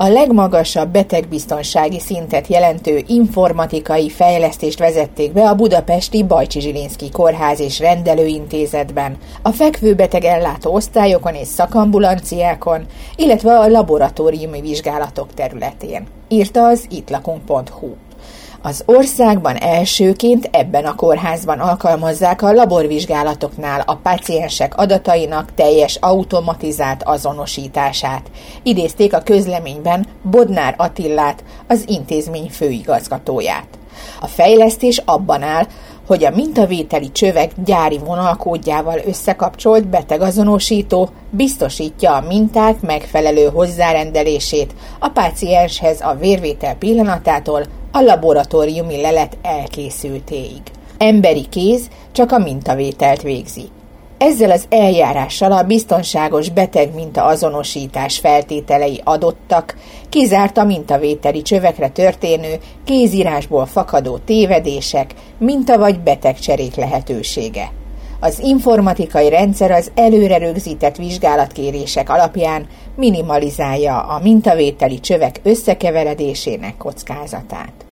A legmagasabb betegbiztonsági szintet jelentő informatikai fejlesztést vezették be a budapesti Bajcsy Zsilinszky Kórház és Rendelőintézetben, a fekvőbeteg ellátó osztályokon és szakambulanciákon, illetve a laboratóriumi vizsgálatok területén, írta az ittlakunk.hu. Az országban elsőként ebben a kórházban alkalmazzák a laborvizsgálatoknál a páciensek adatainak teljes automatizált azonosítását. Idézték a közleményben Bodnár Attillát, az intézmény főigazgatóját. A fejlesztés abban áll, hogy a mintavételi csövek gyári vonalkódjával összekapcsolt betegazonosító biztosítja a minták megfelelő hozzárendelését a pácienshez a vérvétel pillanatától a laboratóriumi lelet elkészültéig. Emberi kéz csak a mintavételt végzi. Ezzel az eljárással a biztonságos betegminta azonosítás feltételei adottak, kizárt a mintavételi csövekre történő kézírásból fakadó tévedések, minta vagy betegcserék lehetősége. Az informatikai rendszer az előre rögzített vizsgálatkérések alapján minimalizálja a mintavételi csövek összekeveredésének kockázatát.